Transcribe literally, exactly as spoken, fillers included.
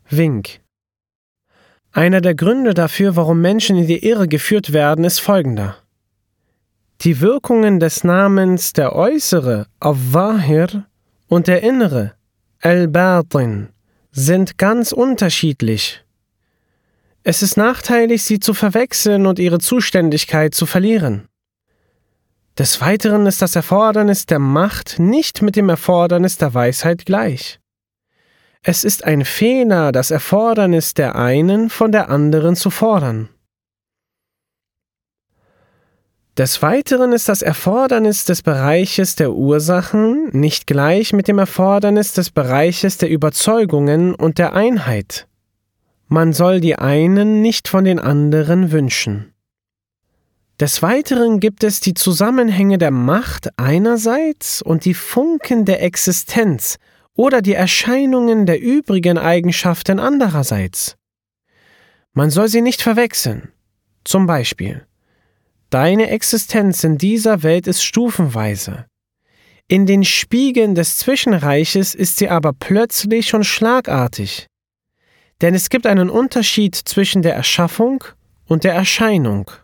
Wink. Einer der Gründe dafür, warum Menschen in die Irre geführt werden, ist folgender. Die Wirkungen des Namens der äußere, Al-Zahir, und der innere, Al-Batin, sind ganz unterschiedlich. Es ist nachteilig, sie zu verwechseln und ihre Zuständigkeit zu verlieren. Des Weiteren ist das Erfordernis der Macht nicht mit dem Erfordernis der Weisheit gleich. Es ist ein Fehler, das Erfordernis der einen von der anderen zu fordern. Des Weiteren ist das Erfordernis des Bereiches der Ursachen nicht gleich mit dem Erfordernis des Bereiches der Überzeugungen und der Einheit. Man soll die einen nicht von den anderen wünschen. Des Weiteren gibt es die Zusammenhänge der Macht einerseits und die Funken der Existenz oder die Erscheinungen der übrigen Eigenschaften andererseits. Man soll sie nicht verwechseln. Zum Beispiel: Deine Existenz in dieser Welt ist stufenweise. In den Spiegeln des Zwischenreiches ist sie aber plötzlich und schlagartig. Denn es gibt einen Unterschied zwischen der Erschaffung und der Erscheinung.